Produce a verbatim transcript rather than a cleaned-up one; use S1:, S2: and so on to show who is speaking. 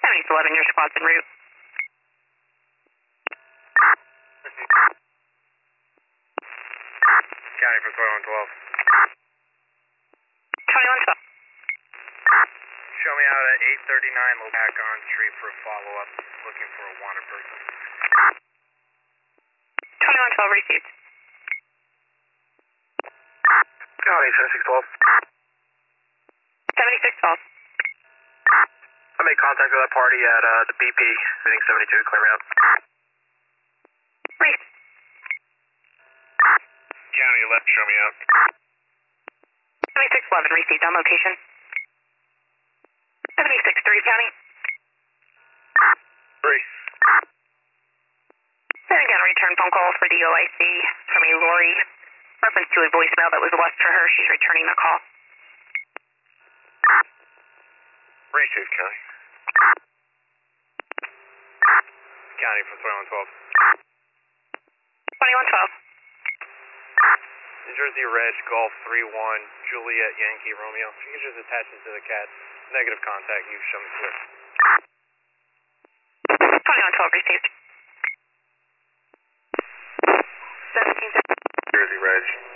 S1: seven east eleven, your squad's en route.
S2: County for twenty-one twelve.
S1: twenty-one twelve.
S2: Show me out at eight thirty-nine back on street for a follow-up, looking for a wanted person.
S1: twenty-one twelve received.
S2: County seventy-six twelve.
S1: seventy-six twelve.
S2: I made contact with that party at uh, the B P, meeting seventy-two, clear me out.
S1: Reese.
S2: County left, show me out.
S1: seventy-six eleven received on location. seventy-six three County.
S2: Reese.
S1: Then again, return phone call for the O I C from a Lori. Reference to a voicemail that was left for her. She's returning the call.
S2: Receive, County. County from twenty-one twelve.
S1: twenty-one twelve.
S2: New Jersey Reg, Golf three one, Juliet Yankee Romeo. If you can just attach it to the cat. Negative contact, you show me clear.
S1: twenty-one twelve received. seventeen
S2: Jersey Reg.